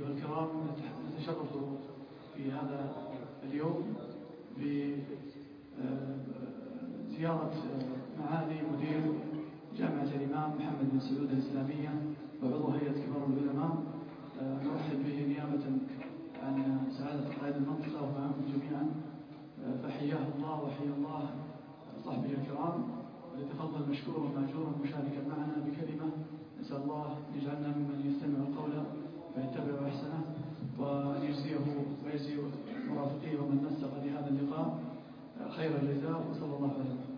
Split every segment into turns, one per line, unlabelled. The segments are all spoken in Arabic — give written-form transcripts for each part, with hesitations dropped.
الضيوف الكرام، نتشرف في هذا اليوم بزيارة معالي مدير جامعة الإمام محمد بن سعود الإسلامية وعضو هيئة كبار العلماء. نرحب به نيابة عن سعادة قائد المنطقة ومعهم جميعا، فحياه الله وحيا الله صحبه الكرام، وليتفضل مشكورا وماجورا مشاركا معنا بكلمة. نسأل الله أن يجعلنا ممن يستمع القول فيتبع أحسنه، وأن يجزيه ويجزي مرافقيه ومن نسق لهذا اللقاء خير الجزاء، وصلى الله عليه وسلم.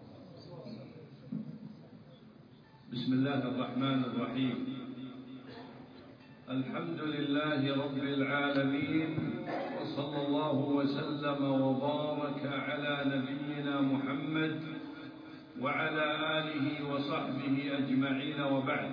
بسم الله الرحمن الرحيم. الحمد لله رب العالمين، وصلى الله وسلم وبارك على نبينا محمد وعلى آله وصحبه أجمعين، وبعد،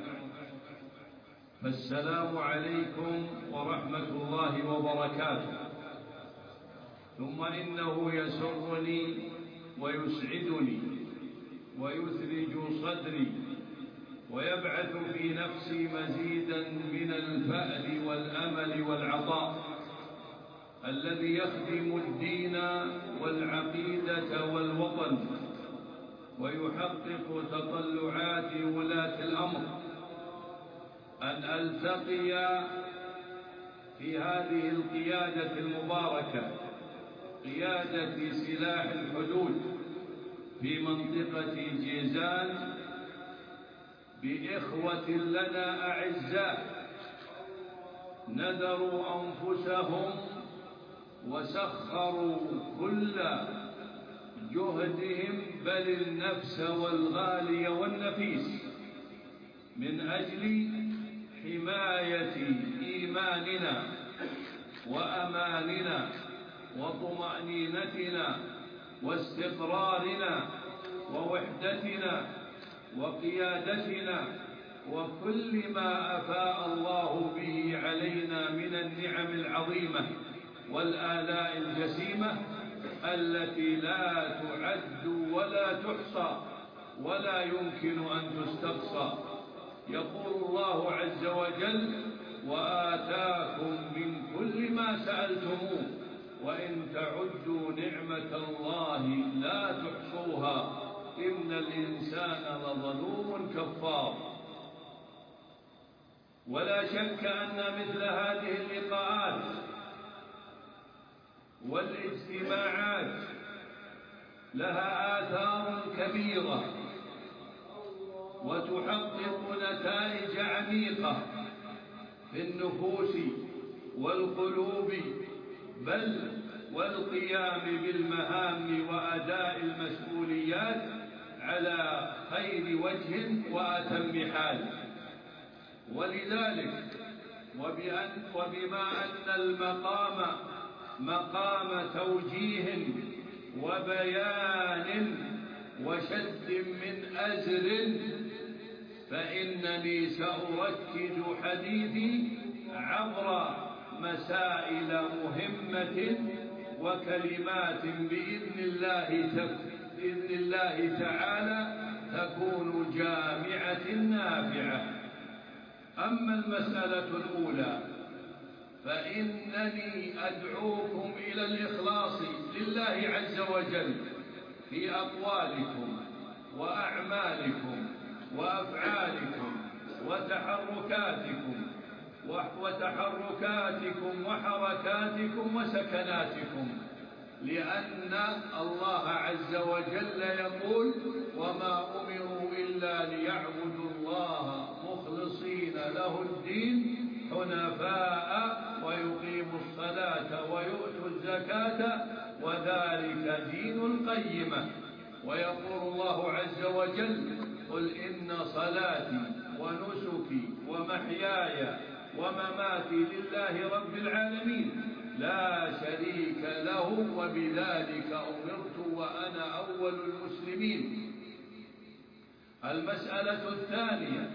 فالسلام عليكم ورحمة الله وبركاته. ثم إنه يسرني ويسعدني ويثلج صدري ويبعث في نفسي مزيدا من الفأل والأمل والعطاء الذي يخدم الدين والعقيدة والوطن ويحقق تطلعات ولاة الأمر، أن ألتقي في هذه القيادة المباركة، قيادة سلاح الحدود في منطقة جيزان، بإخوة لنا أعزاء نذروا أنفسهم وسخروا كل جهدهم، بل النفس والغالي والنفيس، من أجل حماية إيماننا وأماننا وطمأنينتنا واستقرارنا ووحدتنا وقيادتنا وكل ما أفاء الله به علينا من النعم العظيمة والآلاء الجسيمة التي لا تعد ولا تحصى ولا يمكن أن تستقصى. يقول الله عز وجل: وآتاكم من كل ما سألتموه وإن تعدوا نعمة الله لا تحصوها إن الإنسان لظلوم كفار. ولا شك أن مثل هذه اللقاءات والاجتماعات لها آثار كبيرة وتحقق نتائج عميقة في النفوس والقلوب، بل والقيام بالمهام وأداء المسؤوليات على خير وجه وأتم حال. ولذلك وبما أن المقام مقام توجيه وبيان وشد من أزر، فإنني سأركز حديثي عبر مسائل مهمة وكلمات بإذن الله تعالى تكون جامعة نافعة. أما المسألة الأولى فإنني أدعوكم إلى الإخلاص لله عز وجل في أقوالكم وأعمالكم وأفعالكم وتحركاتكم وحركاتكم وسكناتكم، لأن الله عز وجل يقول: وما أمروا إلا ليعبدوا الله مخلصين له الدين حنفاء ويقيموا الصلاة ويؤتوا الزكاة وذلك دين القيمة. ويقول الله عز وجل: قل إن صلاتي ونسكي ومحياي ومماتي لله رب العالمين لا شريك له وبذلك أمرت وأنا أول المسلمين. المسألة الثانية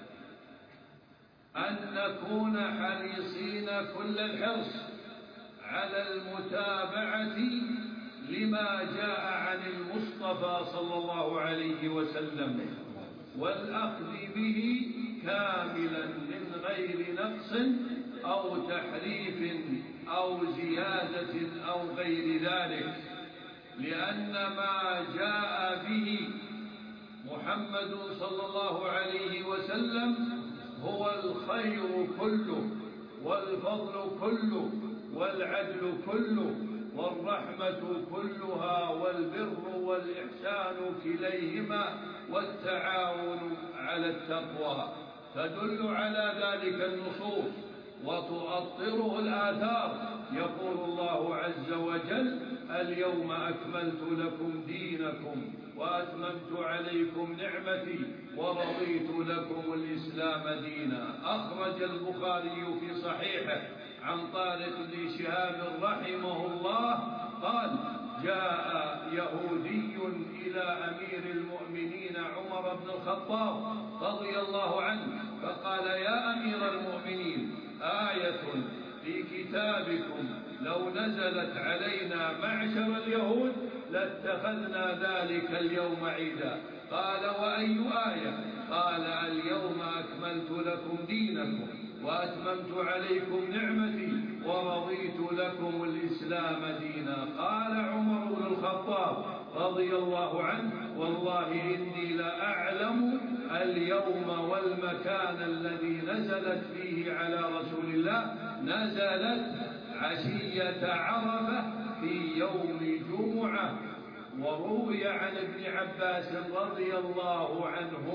أن نكون حريصين كل الحرص على المتابعة لما جاء عن المصطفى صلى الله عليه وسلم، والأخذ به كاملا من غير نقص أو تحريف أو زيادة أو غير ذلك، لأن ما جاء به محمد صلى الله عليه وسلم هو الخير كله والفضل كله والعدل كله والرحمة كلها والبر والإحسان كليهما والتعاون على التقوى. تدل على ذلك النصوص وتؤطره الآثار. يقول الله عز وجل: اليوم أكملت لكم دينكم وأتممت عليكم نعمتي ورضيت لكم الإسلام دينا. أخرج البخاري في صحيحه عن طارق بن شهاب رحمه الله قال: جاء يهودي إلى أمير المؤمنين عمر بن الخطاب رضي الله عنه فقال: يا أمير المؤمنين، آية في كتابكم لو نزلت علينا معشر اليهود لاتخذنا ذلك اليوم عيدا. قال: وأي آية؟ قال: اليوم أكملت لكم دينكم وأتممت عليكم نعمتي ورضيت لكم الإسلام دينا. قال عمر بن الخطاب رضي الله عنه: والله إني لأعلم اليوم والمكان الذي نزلت فيه على رسول الله، نزلت عشية عرفة في يوم جمعة. وروي عن ابن عباس رضي الله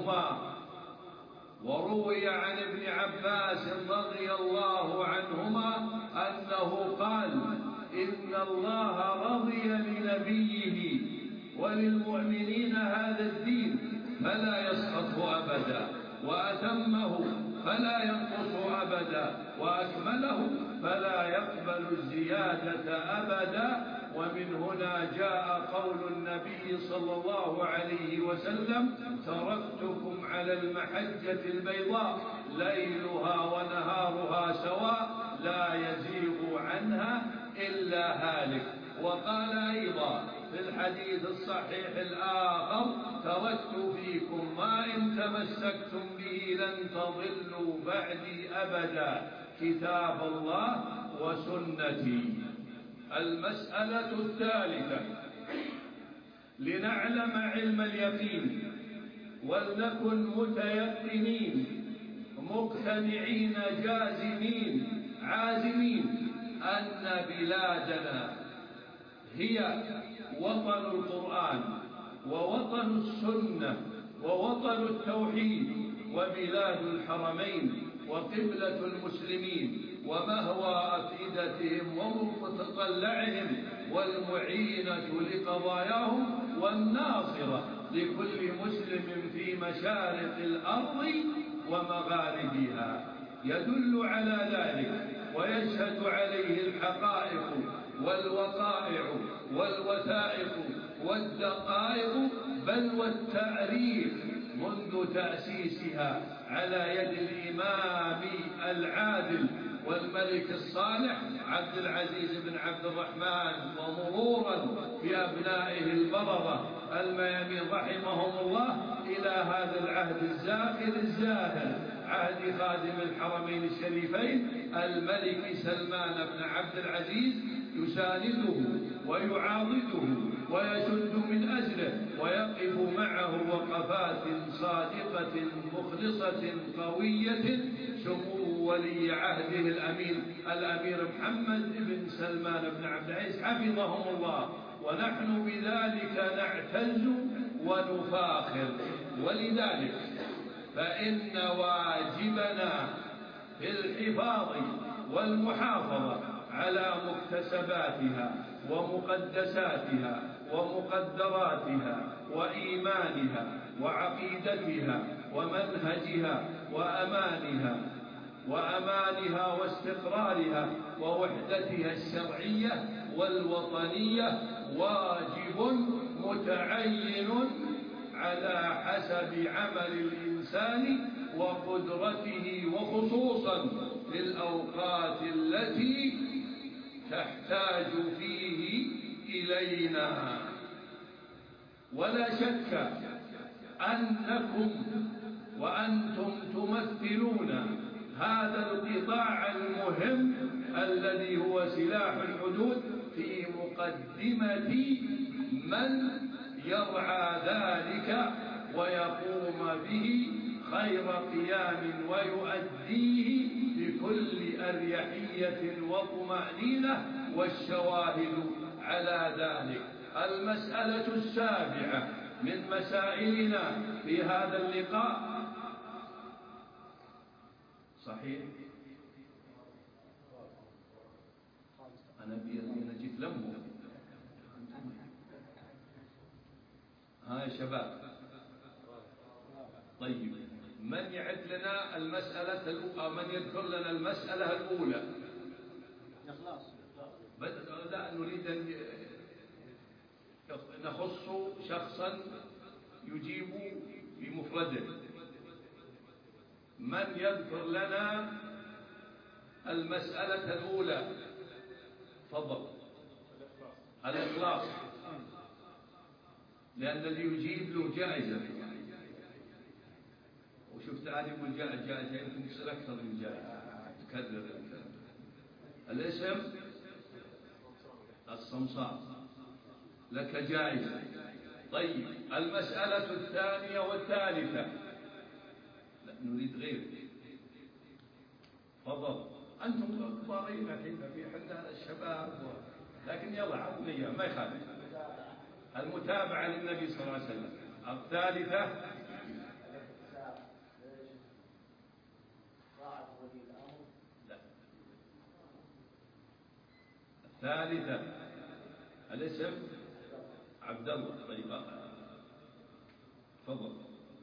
عنهما أنه قال: إن الله رضي لنبيه وللمؤمنين هذا الدين فلا يسقطه أبدا، وأتمه فلا ينقص أبدا، وأكمله فلا يقبل الزيادة أبدا. ومن هنا جاء قول النبي صلى الله عليه وسلم: تركتكم على المحجة البيضاء ليلها ونهارها سواء لا يزيغ عنها إلا هالك. وقال أيضا في الحديث الصحيح الآخر: تركت فيكم ما إن تمسكتم به لن تضلوا بعدي أبدا، كتاب الله وسنتي. المسألة الثالثة: لنعلم علم اليقين ولنكن متيقنين مقتنعين جازمين عازمين أن بلادنا هي وطن القرآن ووطن السنة ووطن التوحيد وبلاد الحرمين وقبلة المسلمين ومهوى أفئدتهم ومتطلعهم والمعينة لقضاياهم والناصرة لكل مسلم في مشارق الأرض ومغاربها. يدل على ذلك ويشهد عليه الحقائق والوقائع والوثائق والدقائق بل والتاريخ منذ تأسيسها على يد الإمام العادل والملك الصالح عبد العزيز بن عبد الرحمن، ومرورا بأبنائه البررة الميامين رحمهم الله إلى هذا العهد الزاخر الزاهر، عهد خادم الحرمين الشريفين الملك سلمان بن عبد العزيز، يسانده ويعاضده ويشد من أجله ويقف معه وقفات صادقة مخلصة قوية سمو ولي عهده الأمير محمد بن سلمان بن عبد العزيز حفظهم الله، ونحن بذلك نعتز ونفاخر. ولذلك فإن واجبنا في الحفاظ والمحافظة على مكتسباتها ومقدساتها ومقدراتها وإيمانها وعقيدتها ومنهجها وأمانها واستقرارها ووحدتها الشرعية والوطنية واجب متعين على حسب عمل الإنسان وقدرته، وخصوصا في الأوقات التي تحتاج فيه إلينا. ولا شك أنكم وأنتم تمثلون هذا القطاع المهم الذي هو سلاح الحدود في مقدمة من يرعى ذلك ويقوم به خير قيام ويؤديه بكل أريحية وطمأنينة، والشواهد على ذلك. المسألة السابعة من مسائلنا في هذا اللقاء. صحيح أنا جيت لمه. ها يا شباب، طيب من يعد لنا المسألة الأولى؟ من يذكر لنا المسألة الأولى؟ لا نريد أن نخص شخصا يجيب بمفرده. من يذكر لنا المسألة الأولى؟ تفضل. الإخلاص، لأن الذي يجيب له جائزة. وشفت عادي يقول جائزة يمكن يصير أكثر من جائزة، تكرر الاسم الصمصار لك جائزة. طيب المسألة الثانية والثالثة؟ لا نريد غير. تفضل. أنتم كبارين الحين في حنا الشباب لكن يلا عطني ما يخالف. المتابعة للنبي صلى الله عليه وسلم. الثالثة لا. الثالثة الاسم عبد الله. طيب تفضل.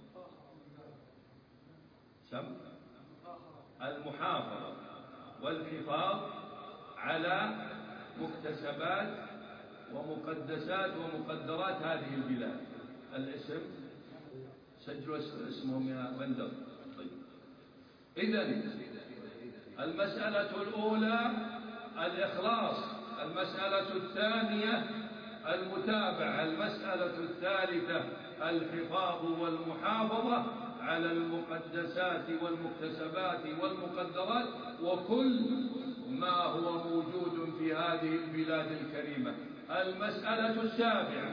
سم المحافظة والحفاظ على مكتسبات ومقدسات ومقدرات هذه البلاد. الاسم سجلوا اسمهم يا بندر. طيب إذن المسألة الأولى الإخلاص، المسألة الثانية المتابعة، المسألة الثالثة الحفاظ والمحافظة على المقدسات والمكتسبات والمقدرات وكل ما هو موجود في هذه البلاد الكريمة. المسألة السابعة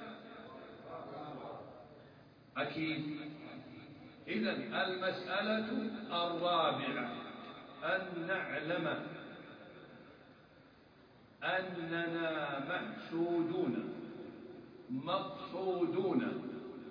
أكيد. إذن المسألة الرابعة أن نعلم أننا محسودون مقصودون،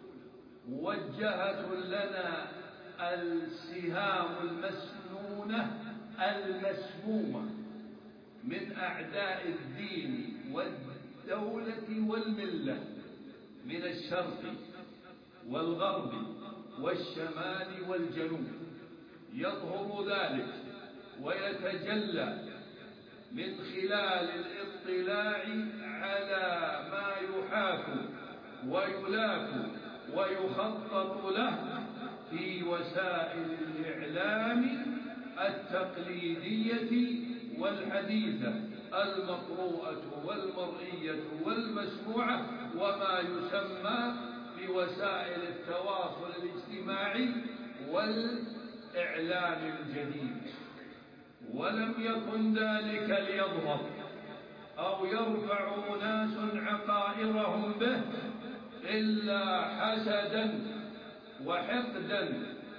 موجهة لنا السهام المسنونة المسمومة من أعداء الدين والدولة والملة من الشرق والغرب والشمال والجنوب. يظهر ذلك ويتجلى من خلال الاطلاع على ما يحاك ويلاك ويخطط له في وسائل الإعلام التقليدية والحديثة المقروءة والمرئية والمسموعة وما يسمى بوسائل التواصل الاجتماعي والإعلام الجديد. ولم يكن ذلك ليظهر أو يرفع أناس عقائرهم به إلا حسدا وحقدا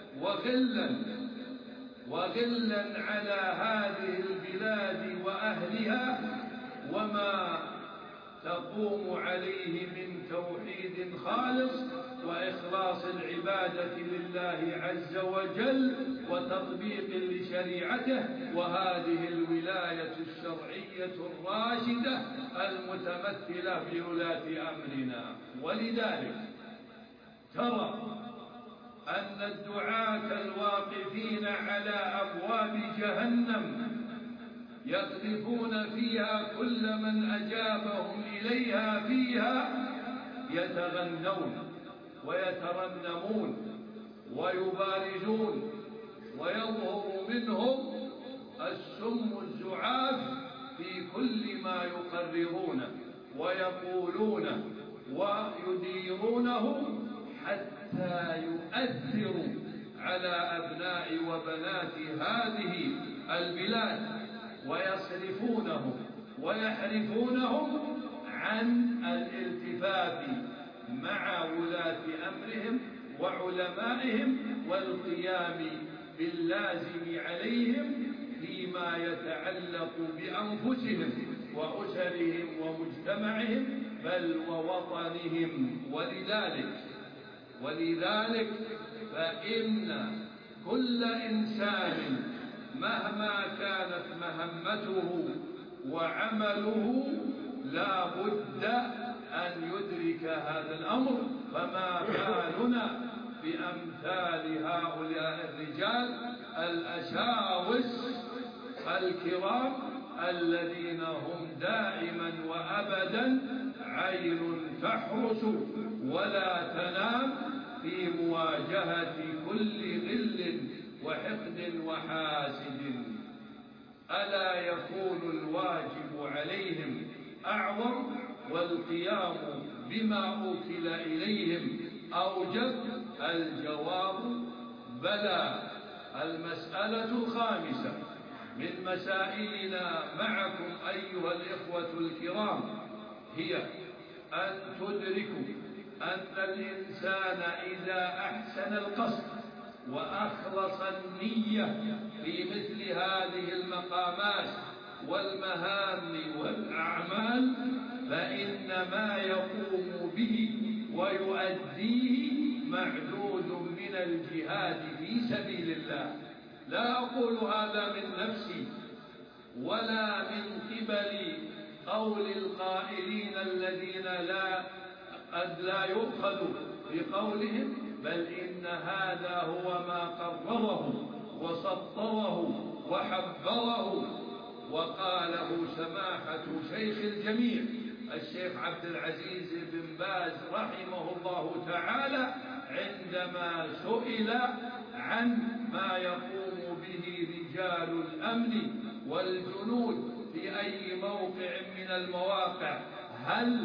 وغلا على هذه البلاد وأهلها وما تقوم عليه من توحيد خالص وإخلاص العبادة لله عز وجل وتطبيق لشريعته، وهذه الولاية الشرعية الراشدة المتمثلة بولاة أمرنا. ولذلك ترى أن الدعاة الواقفين على أبواب جهنم يقذفون فيها كل من أجابهم إليها فيها، يتغنون ويترنمون ويبارزون، ويظهر منهم السم الزعاف في كل ما يقررونه ويقولونه ويديرونه حتى يؤثروا على أبناء وبنات هذه البلاد ويصرفونهم ويحرفونهم عن الالتفاف مع ولاة أمرهم وعلمائهم والقيام باللازم عليهم فيما يتعلق بأنفسهم وأسرهم ومجتمعهم بل ووطنهم. ولذلك فإن كل إنسان مهما كانت مهمته وعمله لا بد أن يدرك هذا الأمر. فما بالنا بأمثال هؤلاء الرجال الأشاوس الكرام الذين هم دائما وأبدا عين تحرس ولا تنام في مواجهة كل غل وحقد وحاسد. ألا يكون الواجب عليهم أعظم والقيام بما أوكل إليهم أوجب؟ الجواب بلى. المسألة الخامسة من مسائلنا معكم أيها الإخوة الكرام هي أن تدركوا أن الإنسان إذا أحسن القصد وأخلص النية في مثل هذه المقامات والمهام والأعمال فإن ما يقوم به ويؤديه معدود من الجهاد في سبيل الله. لا أقول هذا من نفسي ولا من قبل قول القائلين الذين قد لا يؤخذ بقولهم، بل إن هذا هو ما قرره وسطره وحبره وقاله سماحة شيخ الجميع الشيخ عبد العزيز بن باز رحمه الله تعالى عندما سئل عن ما يقوم به رجال الأمن والجنود في أي موقع من المواقع، هل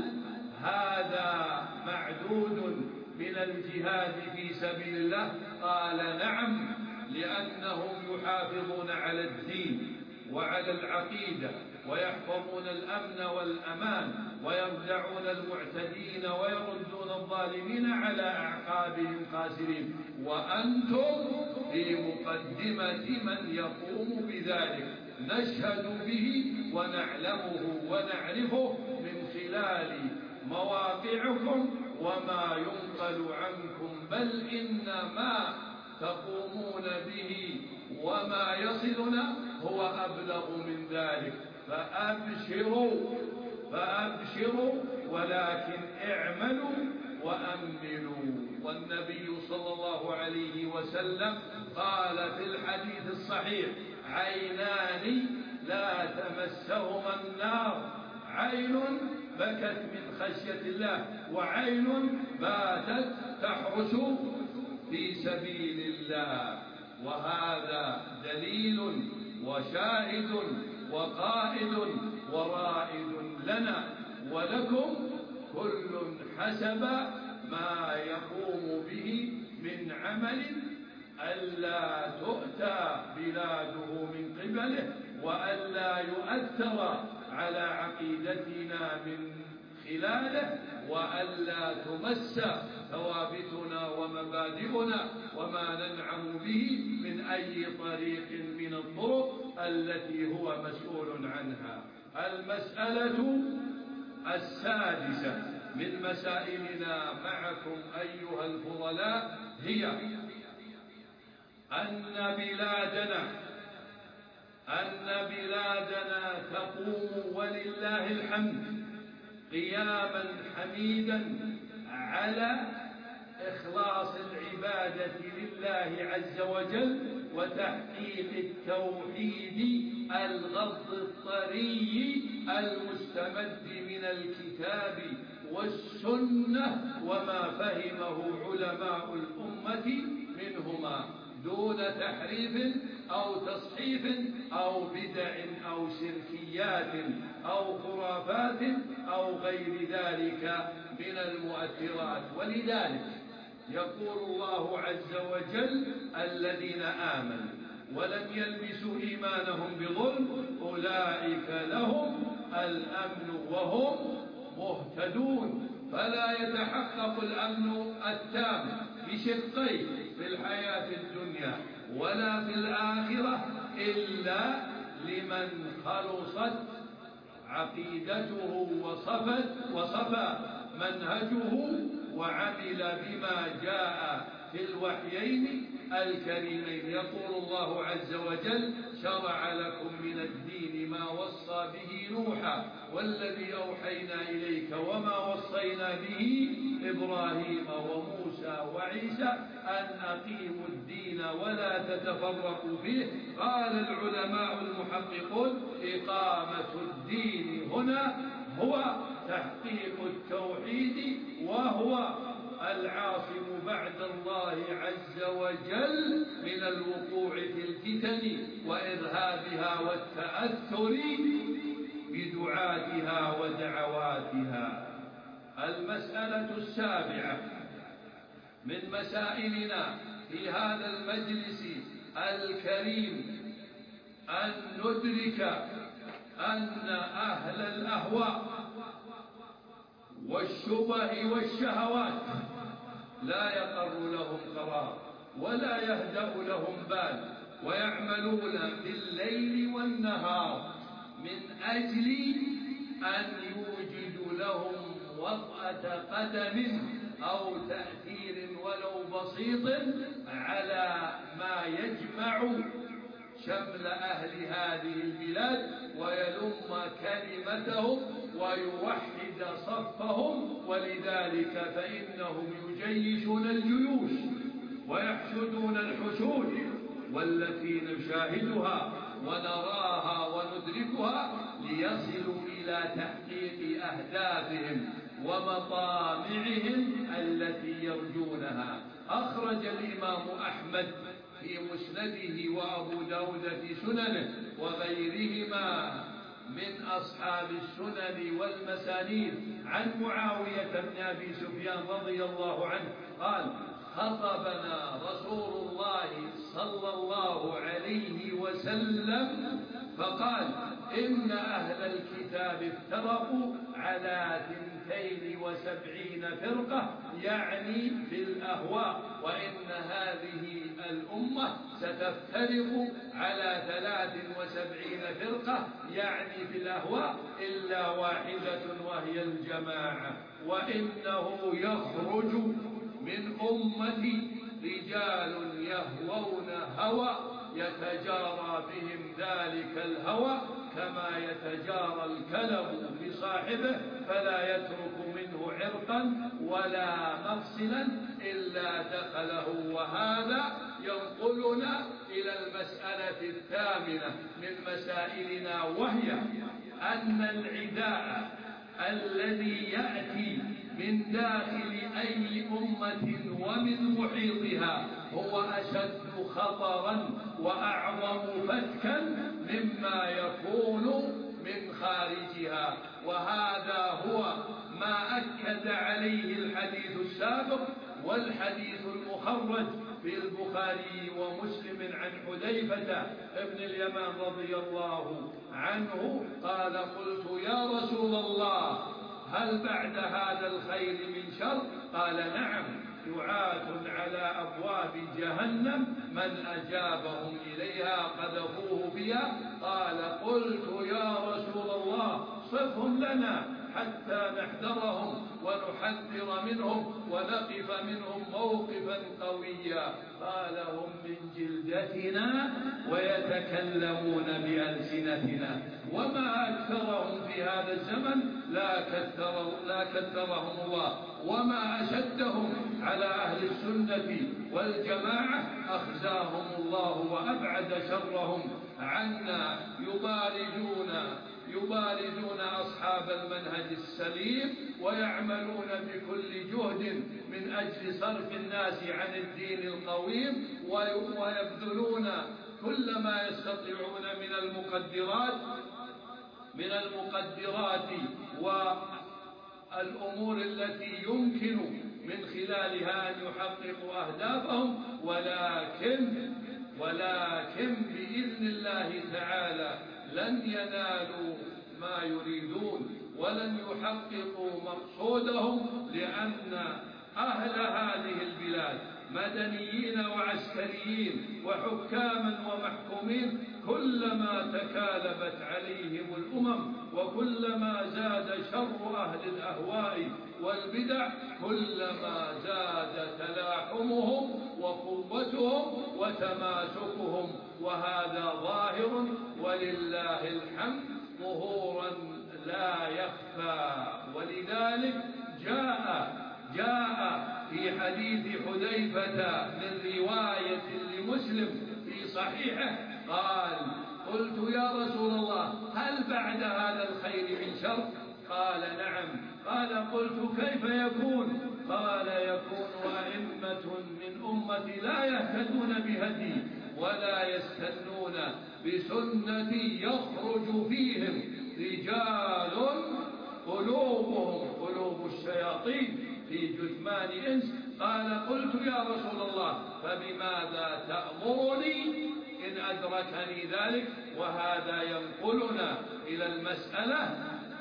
هذا معدود من الجهاد في سبيل الله؟ قال نعم، لأنهم يحافظون على الدين وعلى العقيدة ويحفظون الأمن والأمان ويردعون المعتدين ويردون الظالمين على أعقابهم خاسرين، وأنتم في مقدمة من يقوم بذلك. نشهد به ونعلمه ونعرفه من خلال مواقعكم وما ينقل عنكم، بل إن ما تقومون به وما يصلنا هو أبلغ من ذلك. فأبشروا ولكن اعملوا وأملوا. والنبي صلى الله عليه وسلم قال في الحديث الصحيح: عينان لا تمسهما النار، عين بكت من خشية الله وعين باتت تحرس في سبيل الله. وهذا دليل وشاهد وقائد ورائد لنا ولكم كل حسب ما يقوم به من عمل ألا تؤتى بلاده من قبله وألا يؤثر على عقيدتنا من خلاله وألا تمس ثوابتنا ومبادئنا وما ننعم به من أي طريق من الطرق التي هو مسؤول عنها. المسألة السادسة من مسائلنا معكم أيها الفضلاء هي أن بلادنا تقوم ولله الحمد قياما حميدا على إخلاص العبادة لله عز وجل وتحقيق التوحيد الغض الطري المستمد من الكتاب والسنة وما فهمه علماء الأمة منهما، دون تحريف أو تصحيف أو بدع أو شركيات أو خرافات أو غير ذلك من المؤثرات. ولذلك يقول الله عز وجل: الذين آمنوا ولم يلبسوا إيمانهم بظلم أولئك لهم الأمن وهم مهتدون. فلا يتحقق الأمن التام بشقين في الحياة الدنيا ولا في الآخرة إلا لمن خلصت عقيدته وصفى منهجه وعمل بما جاء في الوحيين الكريمين. يقول الله عز وجل: شرع لكم من الدين ما وصى به نوحا والذي أوحينا إليك وما وصينا به إبراهيم وموسى وعيسى أن أقيموا الدين ولا تتفرقوا فيه. قال العلماء المحققون: إقامة الدين هنا هو تحقيق التوحيد، وهو العاصم بعد الله عز وجل من الوقوع في الفتن وإرهابها والتأثر بدعاتها ودعواتها. المسألة السابعة من مسائلنا في هذا المجلس الكريم أن ندرك أن أهل الأهواء والشبه والشهوات لا يقر لهم قرار ولا يهدأ لهم بال، ويعملون بالليل والنهار من أجل أن يوجدوا لهم وطأة قدم أو تأثير ولو بسيط على ما يجمع شمل أهل هذه البلاد ويلم كلمتهم ويوحد صفهم. ولذلك فإنهم يجيشون الجيوش ويحشدون الحشود، والتي نشاهدها ونراها وندركها ليصلوا إلى تحقيق أهدافهم ومطامعهم التي يرجونها. أخرج الإمام أحمد في مسنده وأبو داود في سننه وغيرهما من أصحاب السنن والمسانيد عن معاوية بن أبي سفيان رضي الله عنه قال: خطبنا رسول الله صلى الله عليه وسلم فقال: إن أهل الكتاب افترقوا على 72 فرقة، يعني في الأهواء، وإن هذه الأمة ستفترق على 73 فرقة، يعني في الأهواء، إلا واحدة وهي الجماعة، وإنه يخرج من أمتي رجال يهوون هوى يتجارى بهم ذلك الهوى كما يتجارى الكلب بصاحبه، فلا يترك منه عرقا ولا مفصلا إلا دخله. وهذا ينقلنا إلى المسألة الثامنة من مسائلنا، وهي أن العداء الذي يأتي من داخل أي أمة ومن محيطها هو أشد خطرا وأعظم فتكا مما يكون من خارجها. وهذا هو ما أكد عليه الحديث السابق والحديث المخرج في البخاري ومسلم عن حذيفة ابن اليمان رضي الله عنه قال: قلت يا رسول الله هل بعد هذا الخير من شر؟ قال: نعم، دعاة على أبواب جهنم من أجابهم إليها قذفوه فيها. قال: قلت يا رسول الله صفهم لنا حتى نحذرهم ونحذر منهم ونقف منهم موقفا قويا. قال: هم من جلدتنا ويتكلمون بألسنتنا. وما أكثرهم في هذا الزمن لا كثرهم الله، وما أشدهم على أهل السنة والجماعة أخزاهم الله وأبعد شرهم عنا. يبارزون أصحاب المنهج السليم ويعملون بكل جهد من أجل صرف الناس عن الدين القويم، ويبذلون كل ما يستطيعون من المقدرات والأمور التي يمكن من خلالها أن يحققوا أهدافهم، ولكن بإذن الله تعالى لن ينالوا ما يريدون ولن يحققوا مقصودهم، لأن أهل هذه البلاد مدنيين وعسكريين وحكاما ومحكومين كلما تكالبت عليهم الأمم وكلما زاد شر أهل الأهواء والبدع كلما زاد تلاحمهم وقوتهم وتماسكهم، وهذا ظاهر ولله الحمد ظهورا لا يخفى. ولذلك جاء في حديث حذيفة من رواية لمسلم في صحيحه قال: قلت يا رسول الله هل بعد هذا الخير من شر؟ قال: نعم. قال: قلت كيف يكون؟ قال: يكون أئمة من أمتي لا يهتدون بهدي ولا يستنون بسنتي يخرج فيهم رجال قلوبهم قلوب الشياطين في جثمان إنس. قال: قلت يا رسول الله فبماذا تأمرني إن أدركني ذلك؟ وهذا ينقلنا إلى المسألة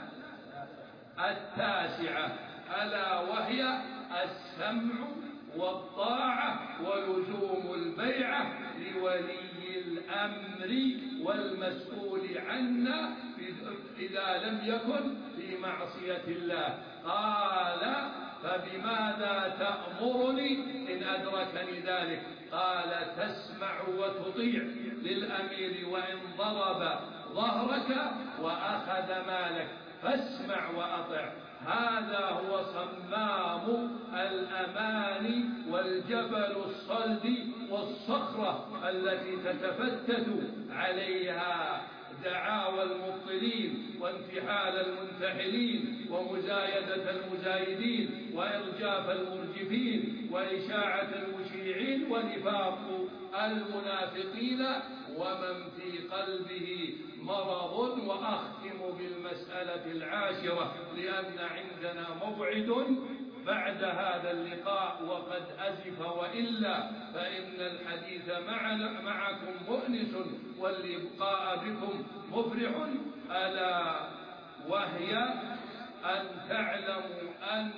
التاسعة، ألا وهي السمع والطاعة ولزوم البيعة لولي الأمر والمسؤول عنا إذا لم يكن في معصية الله. قال: فبماذا تأمرني إن أدركني ذلك؟ قال: تسمع وتطيع للأمير وإن ضرب ظهرك وأخذ مالك، فاسمع وأطع. هذا هو صمام الأمان والجبل الصلد والصخرة التي تتفتت عليها دعاوى المبطلين وانتحال المنتحلين ومزايدة المزايدين وإرجاف المرجفين وإشاعة المشيعين ونفاق المنافقين ومن في قلبه مرض. وأختم بالمسألة العاشرة لأن عندنا موعد بعد هذا اللقاء وقد أزف، وإلا فإن الحديث معكم مؤنس واللقاء بكم مفرح، ألا وهي أن تعلموا أن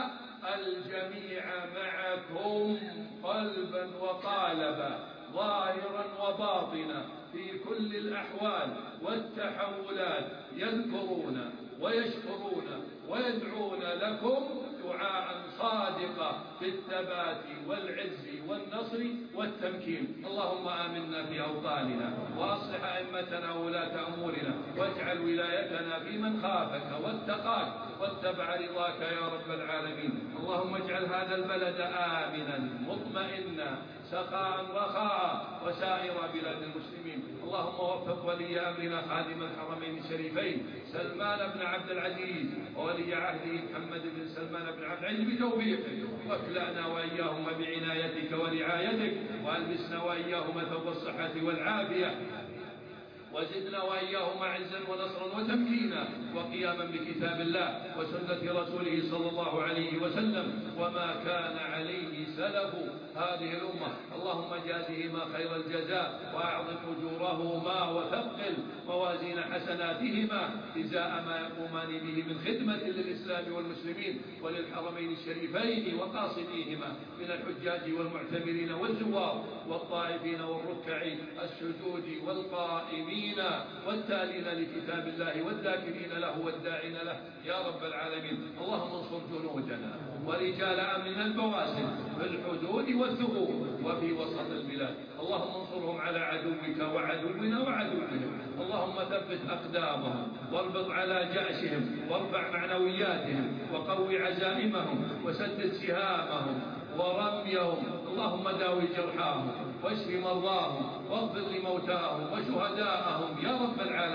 الجميع معكم قلبا وقالبا ظاهرا وباطنا في كل الأحوال والتحولات، يذكرون ويشكرون ويدعون لكم دعاء صادقا في الثبات والعز والنصر والتمكين. اللهم آمنا في أوطاننا وأصلح أئمتنا وولاة أمورنا واجعل ولايتنا في من خافك واتقاك واتبع رضاك يا رب العالمين. اللهم اجعل هذا البلد آمنا مطمئنا سخاء رخاء وسائر بلاد المسلمين. اللهم وفق ولي أمرنا خادم الحرمين الشريفين سلمان بن عبد العزيز وولي عهده محمد بن سلمان بن عبد العزيز بتوفيقك، واكلأنا وإياهما بعنايتك ورعايتك، وألبسنا وإياهما ثوب الصحة والعافية، وزدنا وإياهما عزا ونصرا وتمكينا وقياما بكتاب الله وسنة رسوله صلى الله عليه وسلم وما كان عليه سلف هذه الأمة. اللهم جازهما خير الجزاء وأعظم أجورهما وثقل موازين حسناتهما إزاء ما يقومان به من خدمة للإسلام والمسلمين وللحرمين الشريفين وقاصديهما من الحجاج والمعتمرين والزوار والطائفين والركع السجود والقائمين والتالين لكتاب الله والذاكرين له والداعين له يا رب العالمين. اللهم انصر جنودنا ورجال أمننا البواسل في الحدود والثغور وفي وسط البلاد. اللهم انصرهم على عدوك وعدونا وعدوهم. اللهم ثبت أقدامهم واربط على جأشهم وارفع معنوياتهم وقوي عزائمهم وسدد سهامهم ورميهم. اللهم داوي جرحاهم واشف مرضاهم واغفر لموتاهم وشهداءهم يا رب العالمين.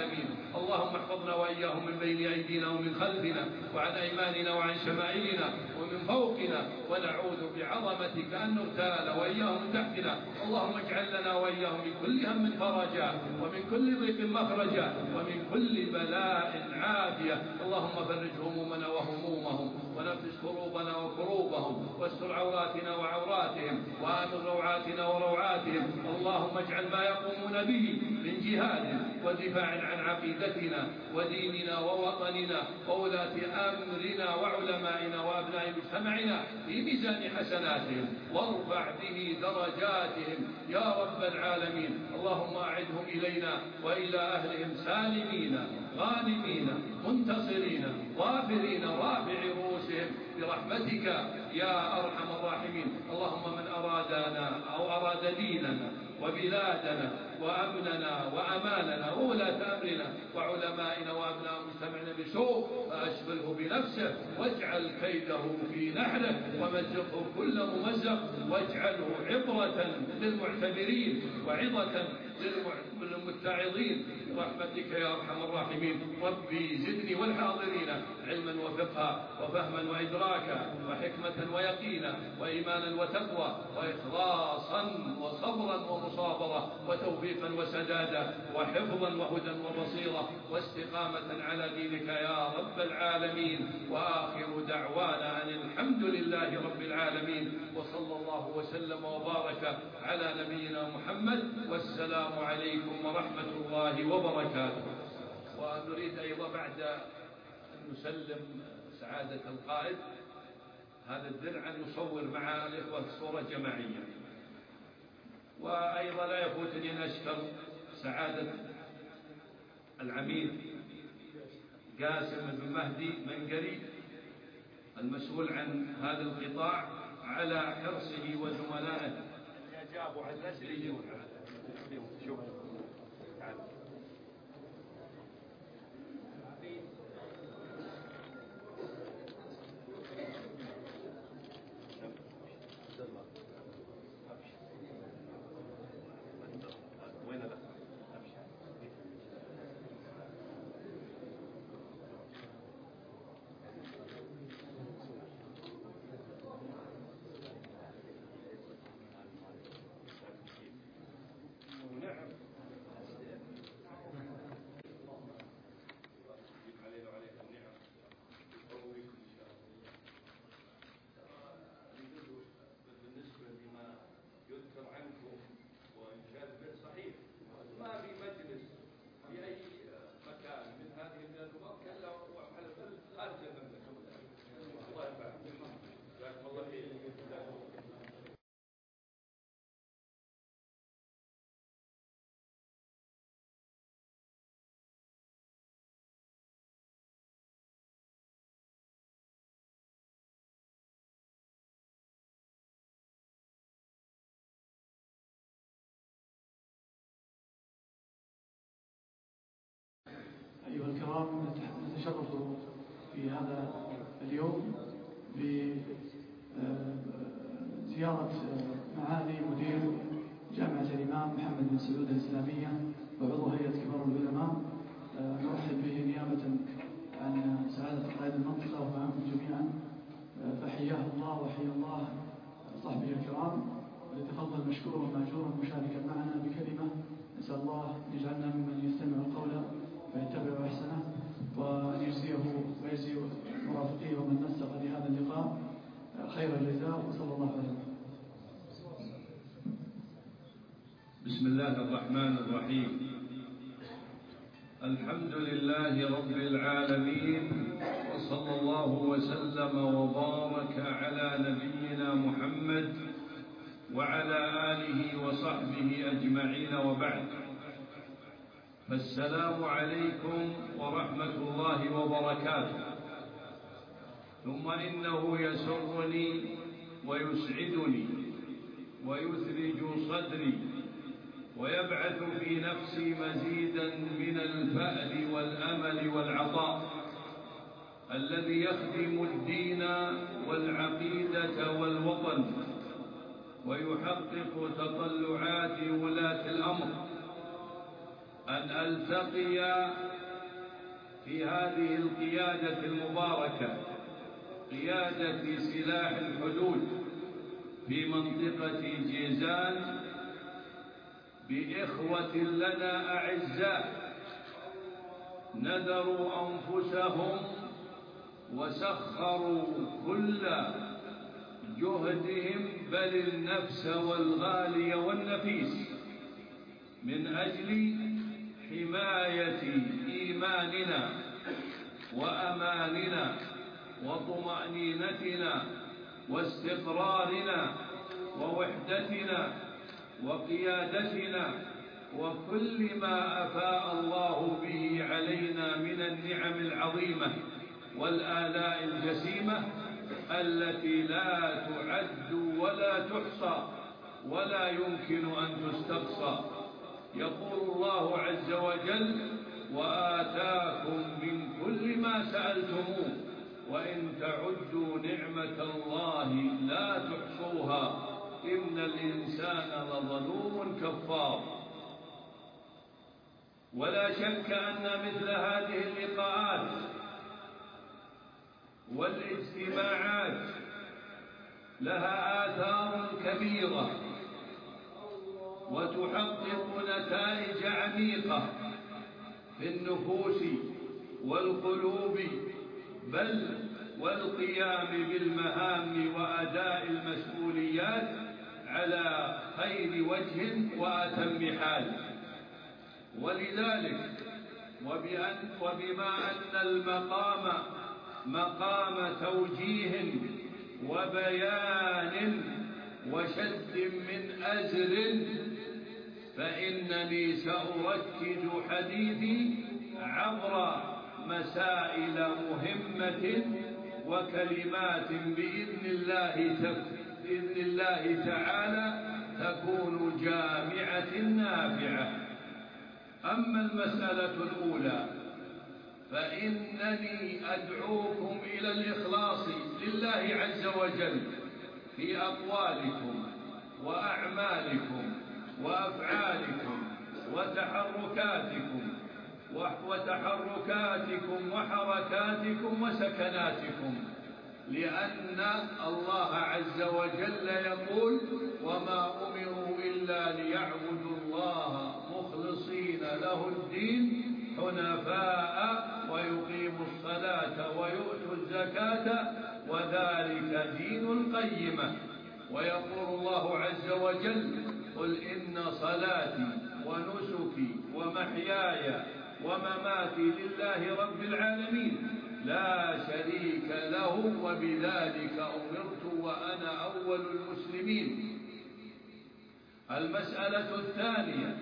اللهم احفظنا وإياهم من بين أيدينا ومن خلفنا وعن أيماننا وعن شمائلنا ومن فوقنا، ونعوذ بعظمتك أن نغتال وإياهم من تحتنا. اللهم اجعل لنا وإياهم من كل هم فرجا ومن كل ضيق مخرجا ومن كل بلاء عافية. اللهم فرج همومنا وهمومهم ونفس كروبنا وكروبهم واستر عوراتنا وعوراتهم وآمن روعاتنا وروعاتهم. اللهم اجعل ما يقومون به من جهاد ودفاع عن عقيدتنا وديننا ووطننا وولاة أمرنا وعلمائنا وأبناء مجتمعنا في ميزان حسناتهم، وارفع به درجاتهم يا رب العالمين. اللهم أعدهم إلينا وإلى أهلهم سالمين غانمين منتصرين ظافرين رافع رؤوسهم برحمتك يا أرحم الراحمين. اللهم من أرادنا أو أراد ديننا وبلادنا وأمننا وأماننا وولاة أمرنا وعلمائنا وأبناء مجتمعنا بسوء فأشغله بنفسه واجعل كيده في نحره ومزقه كل ممزق، واجعله عبرة للمعتبرين وعظة للمتعظين برحمتك يا أرحم الراحمين. ربي زدني والحاضرين علما وفقها وفهما وإدراكا وحكمة ويقينا وإيمانا وتقوى وإخلاصا وصبرا ومصابرة وتوفيقا وسدادا وحفظا وهدى وبصيرة واستقامة على دينك يا رب العالمين. وآخر دعوانا أن الحمد لله رب العالمين، وصلى الله وسلم وبارك على نبينا محمد، والسلام عليكم ورحمة الله وبركاته. ونريد أيضا بعد أن نسلم سعادة القائد هذا الدرع أن نصور مع الإخوة صورة جماعية. وأيضا لا يفوتني أن أشكر سعادة العميد قاسم بن مهدي منقري المسؤول عن هذا القطاع على حرصه وزملائه.
أجابوا على الأسئلة. شوف تعال. وين هذا؟
أيها الكرام، نتشرف في هذا اليوم بزيارة معالي مدير جامعة الإمام محمد بن سعود الإسلامية وعضو هيئة كبار العلماء. نرحب به نيابة عن سعادة قائد المنطقة ومعكم جميعا، فحياه الله وحيا الله صحبه الكرام، وليتفضل مشكورا وماجورا مشاركا معنا بكلمة. نسأل الله أن يجعلنا ممن يستمع القول فيتبع أحسنه، وأن يجزيه ويجزي مرافقيه ومن نسق لهذا اللقاء خير الجزاء، وصلى الله عليه وسلم.
بسم الله الرحمن الرحيم. الحمد لله رب العالمين، وصلى الله وسلم وبارك على نبينا محمد وعلى آله وصحبه أجمعين، وبعد. فالسلام عليكم ورحمة الله وبركاته. ثم إنه يسرني ويسعدني ويثلج صدري ويبعث في نفسي مزيدا من الفأل والأمل والعطاء الذي يخدم الدين والعقيدة والوطن ويحقق تطلعات ولاة الأمر، أن ألتقي في هذه القيادة المباركة، قيادة سلاح الحدود في منطقة جيزان، بإخوة لنا أعزاء نذروا أنفسهم وسخروا كل جهدهم بل النفس والغالي والنفيس من أجل حماية إيماننا وأماننا وطمأنينتنا واستقرارنا ووحدتنا وقيادتنا وكل ما أفاء الله به علينا من النعم العظيمة والآلاء الجسيمة التي لا تعد ولا تحصى ولا يمكن أن تستقصى. يقول الله عز وجل: وآتاكم من كل ما سألتموه وإن تعدوا نعمة الله لا تحصوها إن الإنسان لظلوم كفار. ولا شك أن مثل هذه اللقاءات والاجتماعات لها آثار كبيرة وتحقق نتائج عميقة في النفوس والقلوب، بل والقيام بالمهام وأداء المسؤوليات على خير وجه وأتم حال. ولذلك وبما أن المقام مقام توجيه وبيان وشد من أزر، فإنني سأركز حديثي عبر مسائل مهمة وكلمات بإذن الله تعالى تكون جامعة نافعة. أما المسألة الأولى فإنني أدعوكم إلى الإخلاص لله عز وجل في أقوالكم وأعمالكم وأفعالكم وتحركاتكم وحركاتكم وسكناتكم، لأن الله عز وجل يقول: وما أمروا إلا ليعبدوا الله مخلصين له الدين حنفاء ويقيموا الصلاة ويؤتوا الزكاة وذلك دين القيمة. ويقول الله عز وجل: قل إن صلاتي ونسكي ومحياي ومماتي لله رب العالمين لا شريك له وبذلك أمرت وأنا أول المسلمين. المسألة الثانية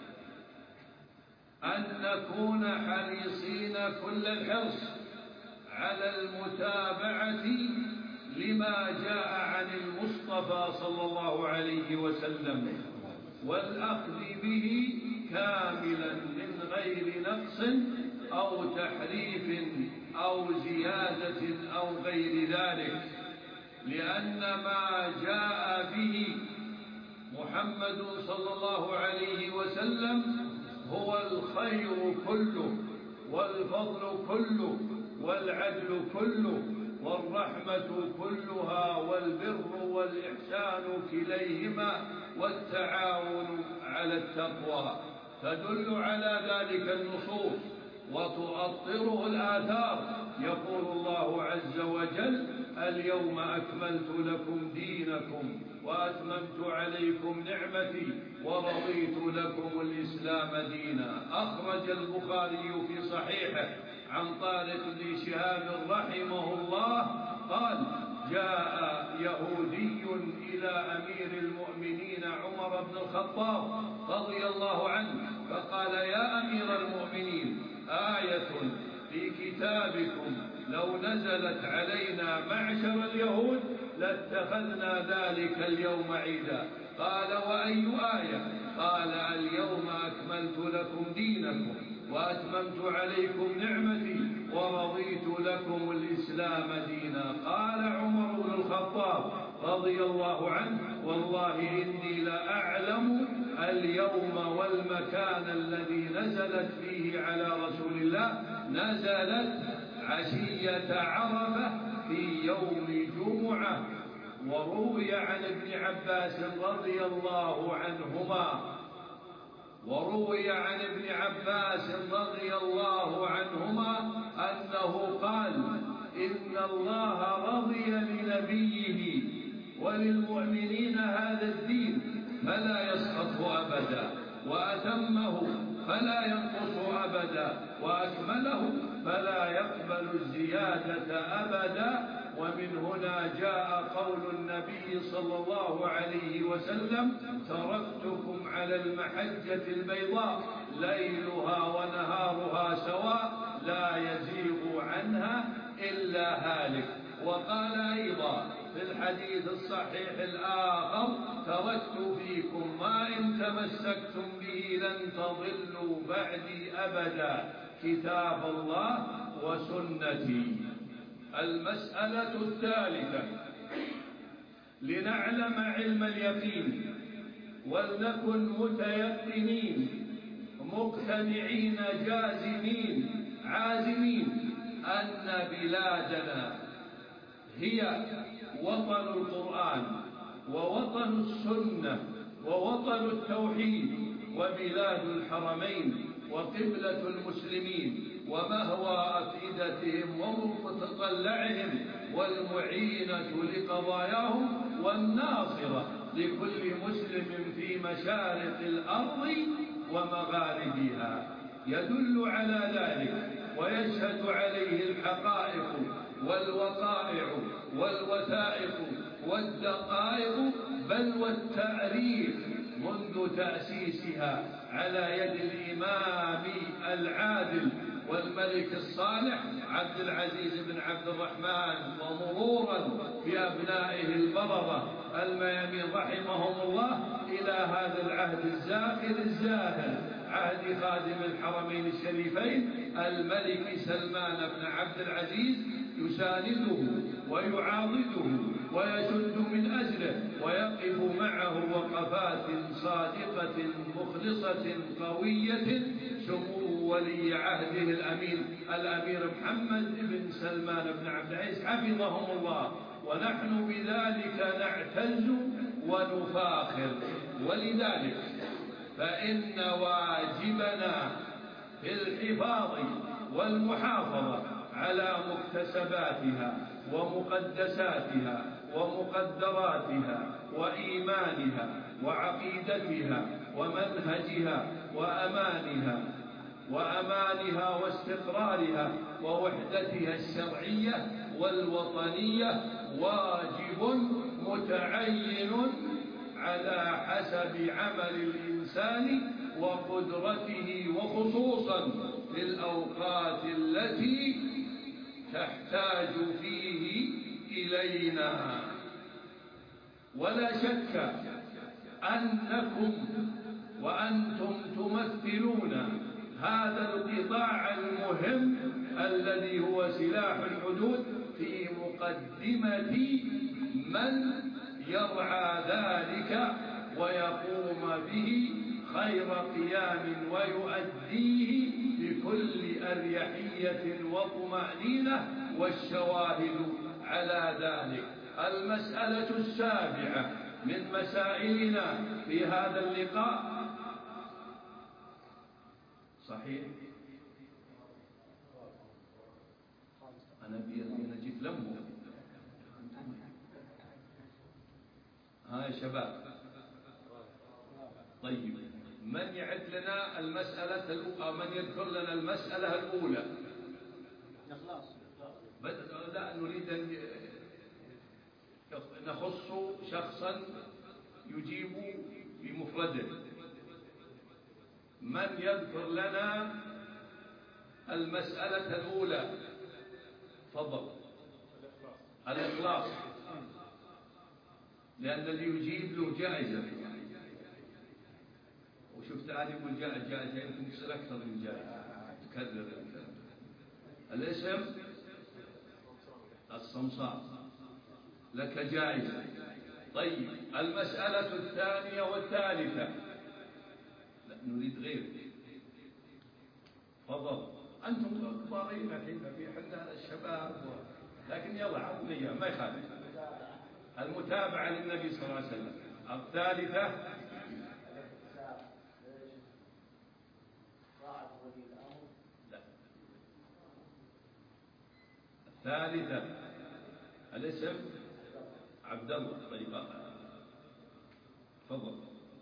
أن نكون حريصين كل الحرص على المتابعة لما جاء عن المصطفى صلى الله عليه وسلم والأخذ به كاملا من غير نقص أو تحريف أو زيادة أو غير ذلك، لأن ما جاء به محمد صلى الله عليه وسلم هو الخير كله والفضل كله والعدل كله والرحمة كلها والبر والإحسان كليهما والتعاون على التقوى. تدل على ذلك النصوص وتؤطره الآثار. يقول الله عز وجل: اليوم أكملت لكم دينكم وأتممت عليكم نعمتي ورضيت لكم الإسلام دينا. أخرج البخاري في صحيحه عن طارق بن شهاب رحمه الله قال: جاء يهودي إلى أمير المؤمنين عمر بن الخطاب رضي الله عنه فقال: يا أمير المؤمنين، آية في كتابكم لو نزلت علينا معشر اليهود لاتخذنا ذلك اليوم عيدا. قال: وأي آية؟ قال: اليوم أكملت لكم دينكم وأتممت عليكم نعمتي ورضيت لكم الإسلام دينا. قال عمر بن الخطاب رضي الله عنه: والله إني لأعلم اليوم والمكان الذي نزلت فيه على رسول الله نزلت عشية عرفة في يوم جمعة. وروي عن ابن عباس رضي الله عنهما أنه قال: إن الله رضي لنبيه وللمؤمنين هذا الدين فلا يسقط أبدا، وأتمه فلا ينقص أبدا، وأكمله فلا يقبل الزيادة أبدا. ومن هنا جاء قول النبي صلى الله عليه وسلم: تركتكم على المحجة البيضاء ليلها ونهارها سواء لا يزيغ عنها إلا هالك. وقال أيضا في الحديث الصحيح الآخر: تركت فيكم ما إن تمسكتم به لن تضلوا بعدي أبدا، كتاب الله وسنتي. المسألة الثالثة: لنعلم علم اليقين ولنكن متيقنين مقتنعين جازمين عازمين أن بلادنا هي وطن القرآن ووطن السنة ووطن التوحيد وبلاد الحرمين وقبلة المسلمين ومهوى أفئدتهم ومتطلعهم والمعينة لقضاياهم والناصرة لكل مسلم في مشارق الأرض ومغاربها. يدل على ذلك ويشهد عليه الحقائق والوقائع والوثائق والدقائق بل والتاريخ منذ تأسيسها على يد الإمام العادل والملك الصالح عبد العزيز بن عبد الرحمن، ومرورا بأبنائه البررة الميامين رحمهم الله إلى هذا العهد الزاخر الزاهر، عهد خادم الحرمين الشريفين الملك سلمان بن عبد العزيز، يسانده ويعاضده ويشد من أجله ويقف معه وقفات صادقة مخلصة قوية سمو ولي عهده الأمير محمد بن سلمان بن عبد العزيز حفظهم الله. ونحن بذلك نعتز ونفاخر. ولذلك فإن واجبنا في الحفاظ والمحافظة على مكتسباتها ومقدساتها ومقدراتها وإيمانها وعقيدتها ومنهجها وأمانها واستقرارها ووحدتها الشرعية والوطنية واجب متعين على حسب عمل الإنسان وقدرته، وخصوصا في الأوقات التي تحتاج فيه إلينا. ولا شك أنكم وأنتم تمثلون هذا القطاع المهم الذي هو سلاح الحدود في مقدمة من يرعى ذلك ويقوم به خير قيام ويؤديه بكل أريحية وطمأنينة، والشواهد على ذلك. المسألة السابعة من مسائلنا في هذا اللقاء. صحيح أنا جيت لمه. ها يا شباب، طيب من يعد لنا المسألة الأولى؟ من يذكر لنا المسألة الأولى؟ لا نريد أن نخص شخصا يجيب بمفرده. من يذكر لنا المسألة الأولى؟ تفضل. الإخلاص، لأن اللي يجيب له جائزة. وشفت علي يقول جائزة، يمكن تصير أكثر من جائزة، تكرر الاسم. الصمصار لك جائزة. طيب المسألة الثانية والثالثة. لا نريد غير. تفضل. أنتم كبارين الحين في حنا الشباب لكن يلا عقلية ما يخالف. المتابعة للنبي صلى الله عليه وسلم. الثالثة الثالثة الاسم عبد الله. طيب تفضل.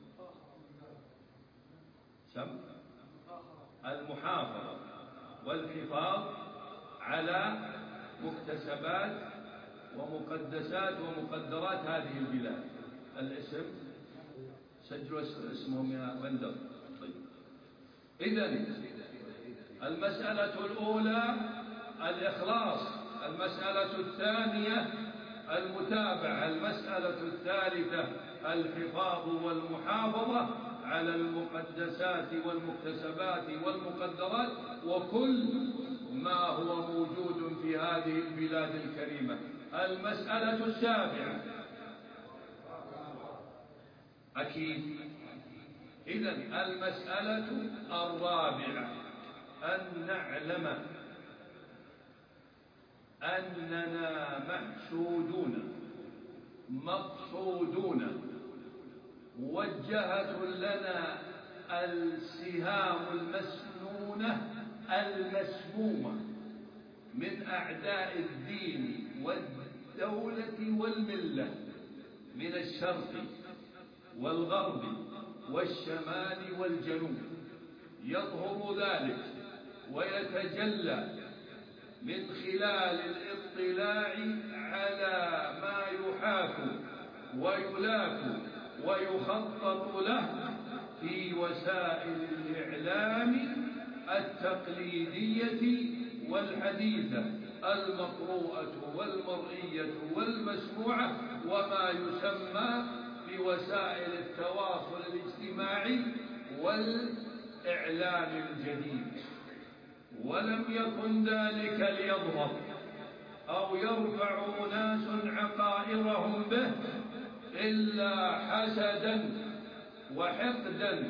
سم المحافظة والحفاظ على مكتسبات ومقدسات ومقدرات هذه البلاد. الاسم سجلوا اسمهم يا بندر. طيب إذن المسألة الأولى الإخلاص، المسألة الثانية المتابعة، المسألة الثالثة الحفاظ والمحافظة على المقدسات والمكتسبات والمقدرات وكل ما هو موجود في هذه البلاد الكريمة. المسألة السابعة أكيد. إذن المسألة الرابعة أن نعلم أننا محسودون مقصودون، موجهة لنا السهام المسنونة المسمومة من أعداء الدين والدولة والملة من الشرق والغرب والشمال والجنوب. يظهر ذلك ويتجلى من خلال الاطلاع على ما يحاك ويلاك ويخطط له في وسائل الإعلام التقليدية والحديثة المقروءة والمرئية والمسموعة وما يسمى بوسائل التواصل الاجتماعي والإعلام الجديد. ولم يكن ذلك ليظهر أو يرفع أناس عقائرهم به إلا حسدا وحقدا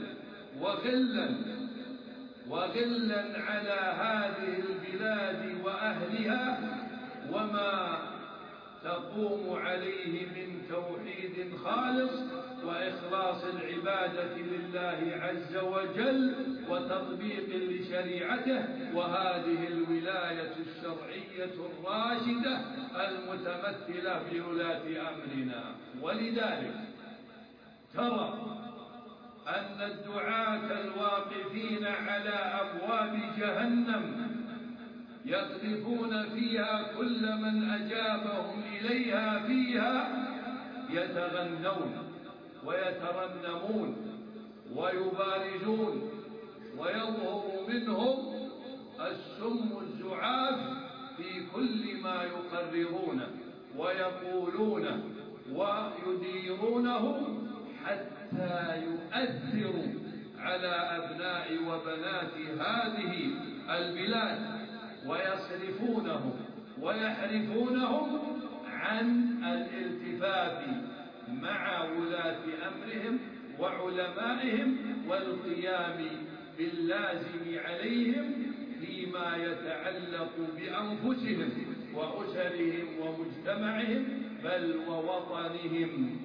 وغلا على هذه البلاد وأهلها وما تقوم عليه من توحيد خالص وإخلاص العبادة لله عز وجل وتطبيق لشريعته وهذه الولاية الشرعية الراشدة المتمثلة في ولاة أمرنا. ولذلك ترى أن الدعاة الواقفين على أبواب جهنم يقذفون فيها كل من أجابهم إليها فيها يتغنون ويترنمون ويبارزون ويظهر منهم السم الزعاف في كل ما يقررونه ويقولونه ويديرونه حتى يؤثروا على أبناء وبنات هذه البلاد ويصرفونهم ويحرفونهم عن الالتفاف مع ولاة أمرهم وعلمائهم والقيام باللازم عليهم فيما يتعلق بأنفسهم وأسرهم ومجتمعهم بل ووطنهم.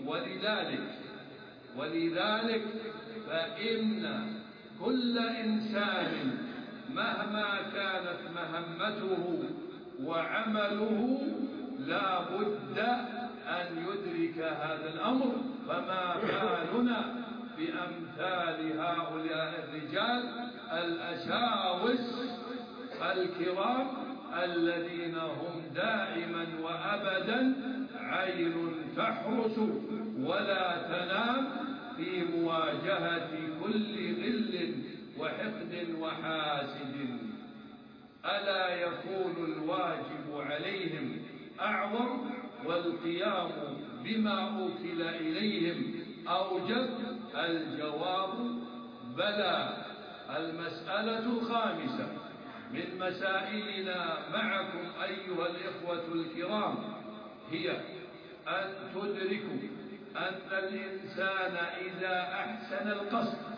ولذلك فإن كل إنسان مهما كانت مهمته وعمله لا بد أن يدرك هذا الأمر. فما بالنا بأمثال هؤلاء الرجال الأشاوس الكرام الذين هم دائما وأبدا عين تحرس ولا تنام في مواجهة كل غل وحقد وحاسد. ألا يكون الواجب عليهم أعظم والقيام بما أوكل إليهم أوجب؟ الجواب بلى. المسألة الخامسة من مسائلنا معكم أيها الإخوة الكرام هي أن تدركوا أن الإنسان إذا أحسن القصد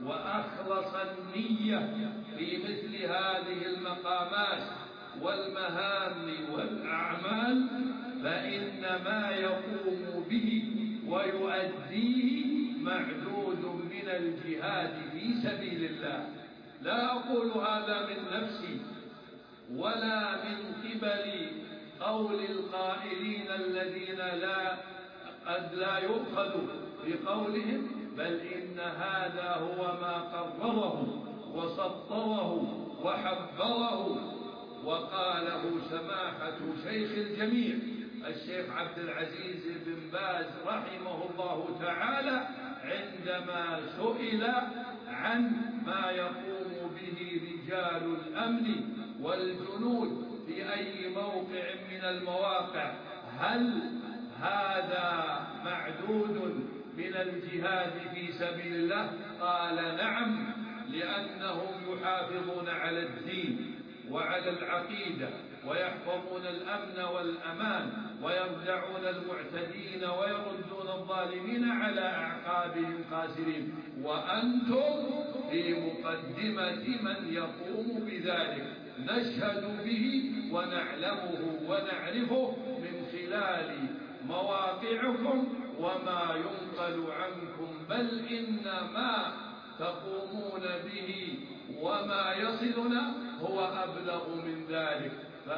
وأخلص النية في مثل هذه المقامات والمهام والأعمال، فإن ما يقوم به ويؤديه معدود من الجهاد في سبيل الله. لا أقول هذا من نفسي ولا من قبل قول القائلين الذين قد لا يؤخذ بقولهم، بل إن هذا هو ما قرره وسطره وحبره وقاله سماحة شيخ الجميع الشيخ عبد العزيز بن باز رحمه الله تعالى عندما سئل عن ما يقوم به رجال الأمن والجنود في أي موقع من المواقع، هل هذا معدود من الجهاد في سبيل الله؟ قال نعم، لأنهم يحافظون على الدين وعلى العقيدة ويحفظون الأمن والأمان ويردعون المعتدين ويردون الظالمين على أعقابهم خاسرين، وأنتم في مقدمة من يقوم بذلك. نشهد به ونعلمه ونعرفه من خلال مواقعكم وما ينقل عنكم، بل إن ما تقومون به وما يصلنا هو أبلغ من ذلك.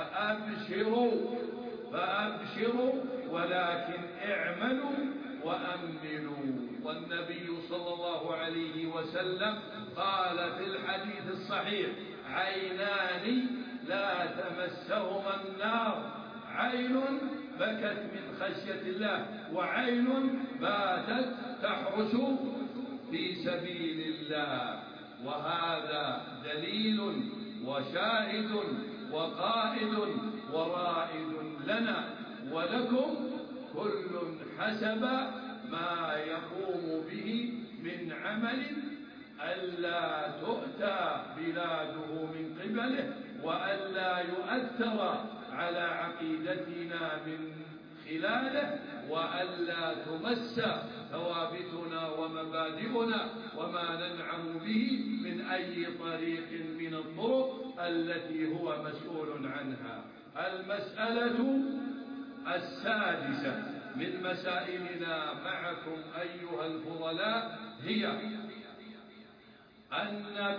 فأبشروا ولكن اعملوا وأملوا. والنبي صلى الله عليه وسلم قال في الحديث الصحيح: عينان لا تمسهما النار، عين بكت من خشية الله، وعين باتت تحرس في سبيل الله. وهذا دليل وشاهد وقائد ورائد لنا ولكم، كل حسب ما يقوم به من عمل ألا تؤتى بلاده من قبله، وألا يؤثر على عقيدتنا من خلاله، وألا تمس ثوابتنا ومبادئنا وما ننعم به من أي طريق من الطرق التي هو مسؤول عنها. المسألة السادسة من مسائلنا معكم أيها الفضلاء هي أن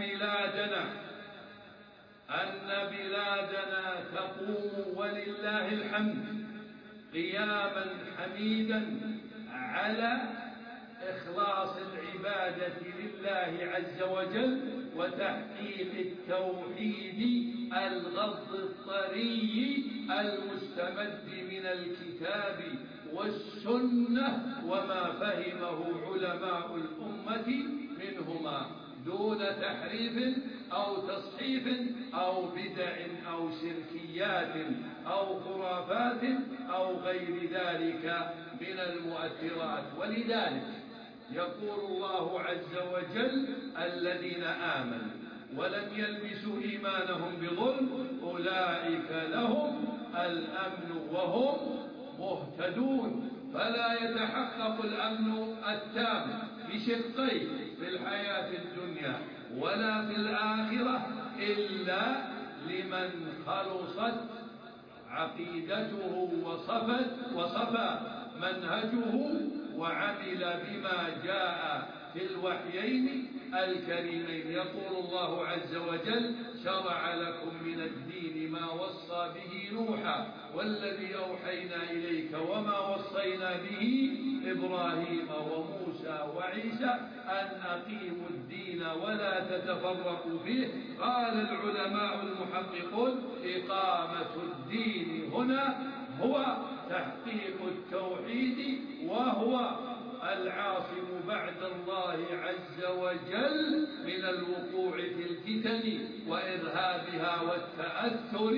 بلادنا تقوم ولله الحمد قياما حميدا على إخلاص العبادة لله عز وجل وتحقيق التوحيد الغض الطري المستمد من الكتاب والسنة وما فهمه علماء الأمة منهما، دون تحريف أو تصحيف أو بدع أو شركيات أو خرافات أو غير ذلك من المؤثرات. ولذلك يقول الله عز وجل: الذين آمنوا ولم يلبسوا إيمانهم بظلم أولئك لهم الأمن وهم مهتدون. فلا يتحقق الأمن التام بشقين في الحياة الدنيا ولا في الآخرة إلا لمن خلصت عقيدته وصفى منهجه وعمل بما جاء في الوحيين الكريمين. يقول الله عز وجل: شرع لكم من الدين ما وصى به نوحا والذي أوحينا إليك وما وصينا به إبراهيم وموسى وعيسى أن أقيموا الدين ولا تتفرقوا فيه. قال العلماء المحققون: إقامة الدين هنا هو تحقيق التوحيد، وهو العاصم بعد الله عز وجل من الوقوع في الفتن وإرهابها والتأثر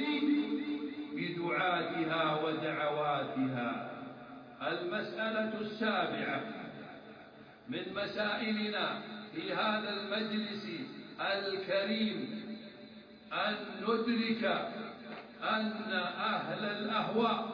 بدعاتها ودعواتها. المسألة السابعة من مسائلنا في هذا المجلس الكريم أن ندرك أن أهل الأهواء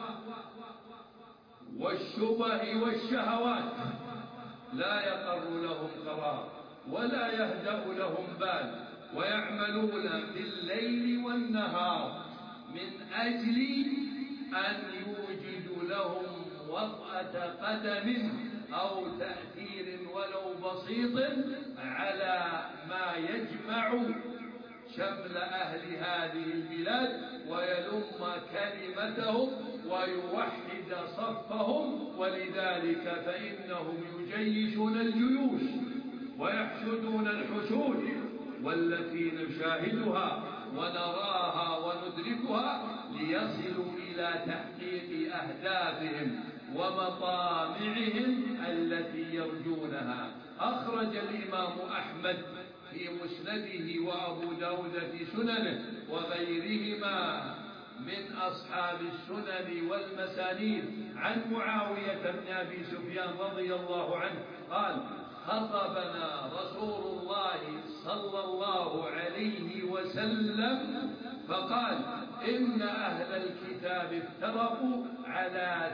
والشبه والشهوات لا يقر لهم قرار، ولا يهدأ لهم بال، ويعملون بالليل والنهار من أجل أن يوجدوا لهم وطأة قدم أو تأثير ولو بسيط على ما يجمع شمل أهل هذه البلاد ويلم كلمتهم ويوحد صفهم. ولذلك فإنهم يجيشون الجيوش ويحشدون الحشود، والتي نشاهدها ونراها وندركها ليصلوا إلى تحقيق أهدافهم ومطامعهم التي يرجونها. أخرج الإمام أحمد في مسنده وأبو داود في سننه وغيرهما من أصحاب السنن والمسانيد عن معاوية بن أبي سفيان رضي الله عنه قال: خطبنا رسول الله صلى الله عليه وسلم فقال: إن أهل الكتاب افترقوا على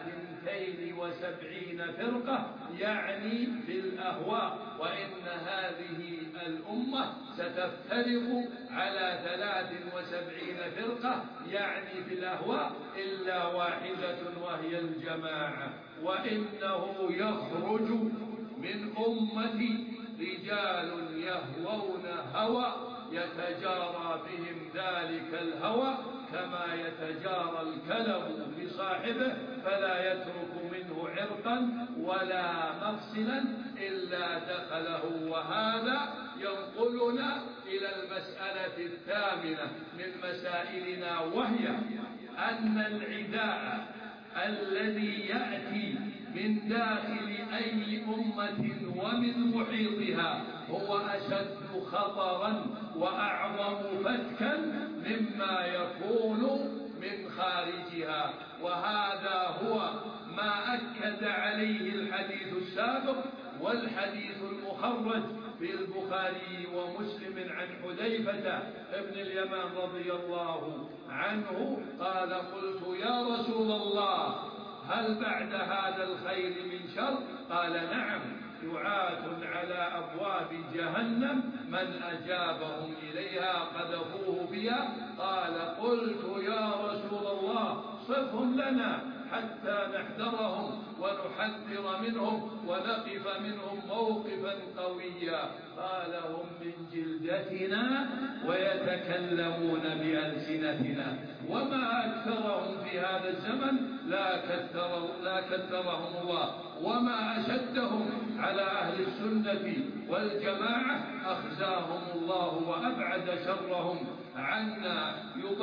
72 فرقة، يعني في الأهواء، وإن هذه الأمة ستفترق على 73 فرقة، يعني في الأهواء، إلا واحدة وهي الجماعة، وإنه يخرج من أمتي رجال يهوون هوى يتجارى بهم ذلك الهوى كما يتجارى الكلب بصاحبه، فلا يترك منه عرقا ولا مفصلا إلا دخله. وهذا ينقلنا إلى المسألة الثامنة من مسائلنا، وهي أن العداء الذي يأتي من داخل أي أمة ومن محيطها هو أشد خطرا وأعظم فتكا مما يكون من خارجها. وهذا هو ما أكد عليه الحديث السابق والحديث المخرج في البخاري ومسلم عن حذيفة ابن اليمان رضي الله عنه قال: قلت يا رسول الله هل بعد هذا الخير من شر؟ قال: نعم، دعاة على أبواب جهنم من أجابهم إليها قذفوه فيها. قال: قلت يا رسول الله صفهم لنا حتى نحذرهم ونحذر منهم ونقف منهم موقفا قويا. قال: هم من جلدتنا ويتكلمون بألسنتنا. وما أكثرهم في هذا الزمن لا كثرهم الله، وما أشدهم على أهل السنة والجماعة أخزاهم الله وأبعد شرهم عنا.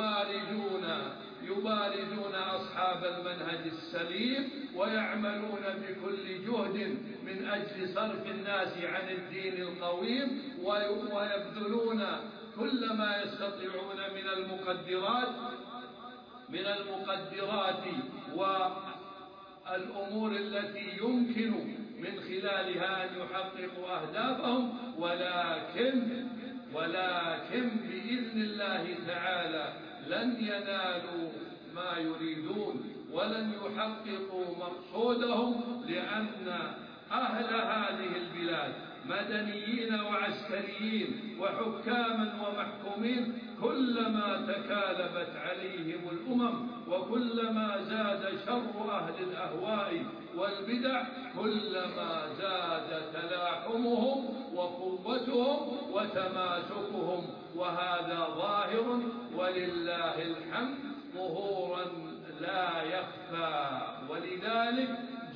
يبارزون أصحاب المنهج السليم ويعملون بكل جهد من أجل صرف الناس عن الدين القويم، ويبذلون كل ما يستطيعون من المقدرات والأمور التي يمكن من خلالها أن يحققوا أهدافهم، ولكن بإذن الله تعالى لن ينالوا ما يريدون ولن يحققوا مقصودهم، لأن أهل هذه البلاد مدنيين وعسكريين وحكاما ومحكومين كلما تكالبت عليهم الأمم وكلما زاد شر أهل الأهواء والبدع كلما زاد تلاحمهم وقوتهم وتماسكهم، وهذا ظاهر ولله الحمد ظهورا لا يخفى. ولذلك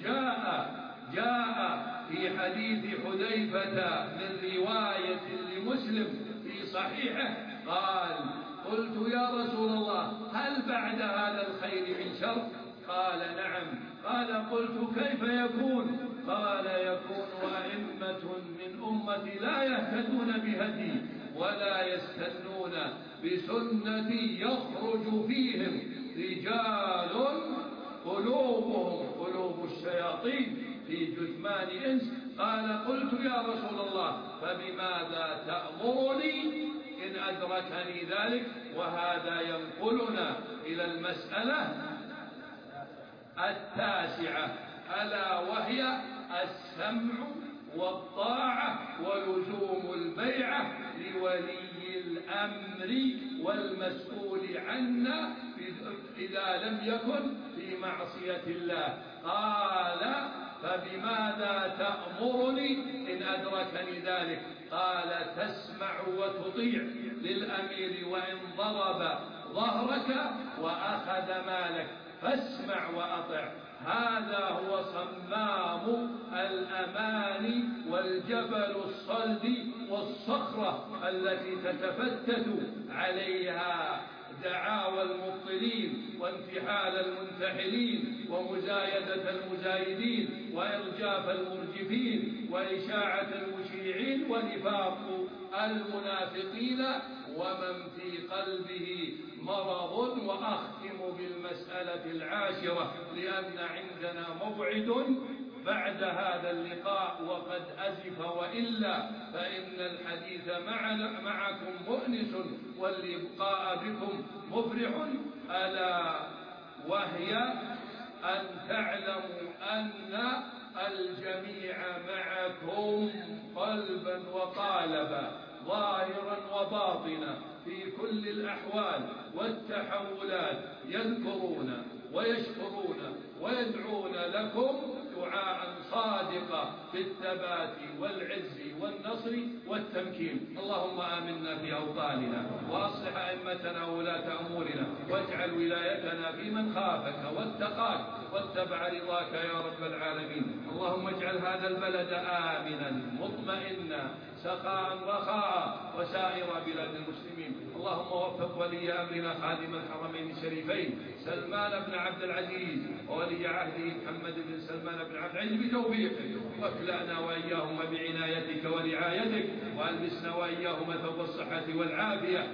جاء في حديث حذيفة من رواية لمسلم في صحيحه قال: قلت يا رسول الله هل بعد هذا الخير من شر؟ قال: نعم. قال: قلت كيف يكون؟ قال: يكون أئمة من أمتي لا يهتدون بهدي ولا يستنون بسنتي يخرج فيهم رجال قلوبهم قلوب الشياطين في جثمان إنس. قال: قلت يا رسول الله فبماذا تأمرني إن أدركني ذلك؟ وهذا ينقلنا إلى المسألة التاسعة، ألا وهي السمع والطاعة ولزوم البيعة لولي الأمر والمسؤول عنا إذا لم يكن في معصية الله. قال فبماذا تأمرني إن أدركني ذلك؟ قال تسمع وتطيع للأمير وإن ضرب ظهرك وأخذ مالك، فاسمع وأطع. هذا هو صمام الأمان والجبل الصلد والصخرة التي تتفتت عليها دعاوى المبطلين وانتحال المنتحلين ومزايدة المزايدين وإرجاف المرجفين وإشاعة المشيعين ونفاق المنافقين ومن في قلبه مرض. وأختم بالمسألة العاشرة لأن عندنا موعد بعد هذا اللقاء وقد أزف، وإلا فإن الحديث معكم مؤنس واللقاء بكم مفرح، ألا وهي أن تعلموا أن الجميع معكم قلبا وقالبا، ظاهرا وباطنا، في كل الأحوال والتحولات، يذكرون ويشكرون ويدعون لكم دعاء صادقا بالثبات والعز والنصر والتمكين. اللهم آمنا في أوطاننا وأصلح أئمتنا وولاة أمورنا، واجعل ولايتنا في من خافك واتقاك واتبع رضاك يا رب العالمين. اللهم اجعل هذا البلد آمنا مطمئنا سخاء رخاء وسائر بلاد المسلمين. اللهم وفق ولي أمرنا خادم الحرمين الشريفين سلمان بن عبد العزيز وولي عهده محمد بن سلمان بن عبد العزيز بتوفيقك، واكلأنا وإياهما بعنايتك ورعايتك، وألبسنا وإياهما ثوب الصحة والعافية،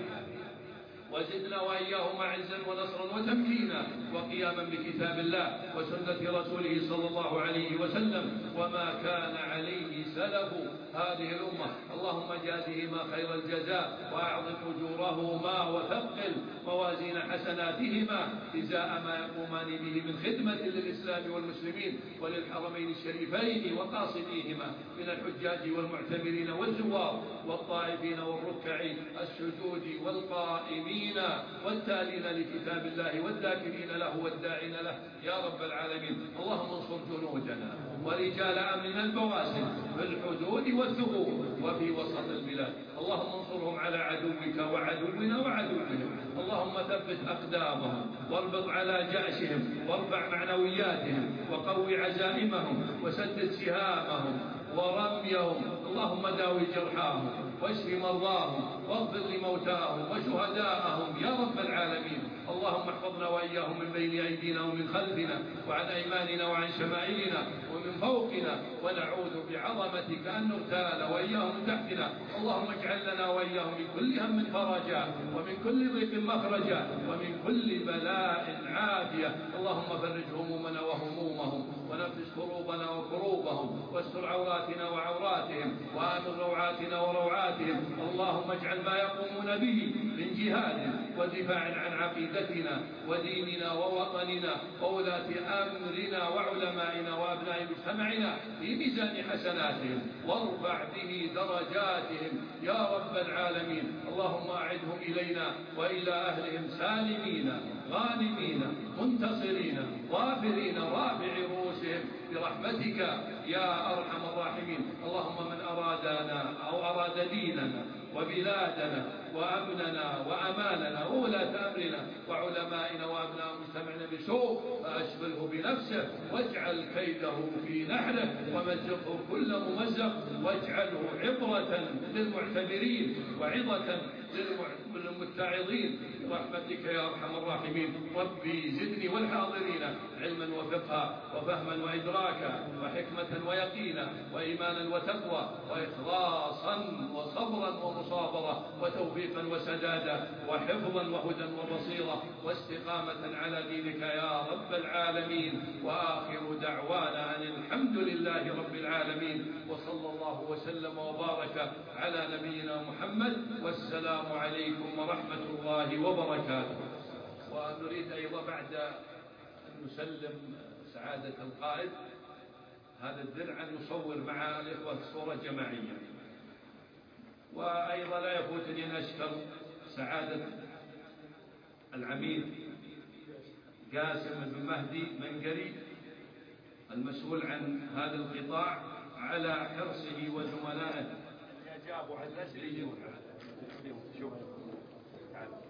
وزدنا وإياهما عزا ونصرا وتمكينا وقياما بكتاب الله وسنة رسوله صلى الله عليه وسلم وما كان عليه سلف هذه الأمة. اللهم جازهما خير الجزاء وأعظم أجورهما وثقل موازين حسناتهما إزاء ما يقومان به من خدمة للإسلام والمسلمين وللحرمين الشريفين وقاصديهما من الحجاج والمعتمرين والزوار والطائفين والركع السجود والقائمين والتالين لكتاب الله والذاكرين له والداعين له يا رب العالمين. اللهم انصر جنودنا ورجال أمننا البواسل في الحدود والثغور وفي وسط البلاد. اللهم انصرهم على عدوك وعدونا وعدوهم. اللهم ثبت أقدامهم واربط على جأشهم وارفع معنوياتهم وقوي عزائمهم وسدد سهامهم ورميهم. اللهم داوي جرحاهم واشف مرضاهم واغفر لموتاهم وشهداءهم يا رب العالمين. اللهم احفظنا وإياهم من بين أيدينا ومن خلفنا وعن أيماننا وعن شمائلنا ومن فوقنا، ونعوذ بعظمتك أن نغتال وإياهم من تحتنا. اللهم اجعل لنا وإياهم من كل هم فرجا ومن كل ضيق مخرجا ومن كل بلاء عافية. اللهم فرج همومنا وهمومهم ونفس كروبنا وكروبهم واستر عوراتنا وعوراتهم وآمن روعاتنا وروعاتهم. اللهم اجعل ما يقومون به من جهاد ودفاع عن عقيدتنا وديننا ووطننا وولاة أمرنا وعلمائنا وأبناء مجتمعنا في ميزان حسناتهم وارفع به درجاتهم يا رب العالمين. اللهم أعدهم إلينا وإلى أهلهم سالمين غانمين منتصرين ظافرين رافع رؤوسهم برحمتك يا أرحم الراحمين. اللهم من أرادنا أو أراد ديننا وبلادنا وأمننا وأماننا وولاة أمرنا وعلمائنا وأبناء مجتمعنا بسوء فأشغله بنفسه واجعل كيده في نحره ومزقه كل ممزق واجعله عبرة للمعتبرين وعظة للمتعظين برحمتك يا أرحم الراحمين. ربي زدني والحاضرين علما وفقها وفهما وإدراكا وحكمة ويقينا وإيمانا وتقوى وإخلاصا وصبرا ومصابرة وتوفيقا وسدادا وحفظا وهدى وبصيرة واستقامة على دينك يا رب العالمين. وآخر دعوانا أن الحمد لله رب العالمين وصلى الله وسلم وبارك على نبينا محمد والسلام عليكم ورحمة الله وبركاته. ونريد أيضا بعد أن نسلم سعادة القائد هذا الدرع أن نصور مع الإخوة جماعية. وأيضا لا يفوتني أن أشكر سعادة العميد قاسم بن مهدي منقري المسؤول عن هذا القطاع على حرصه وزملائه
اللي أجابوا على الأسئلة يجون. شوف تعال.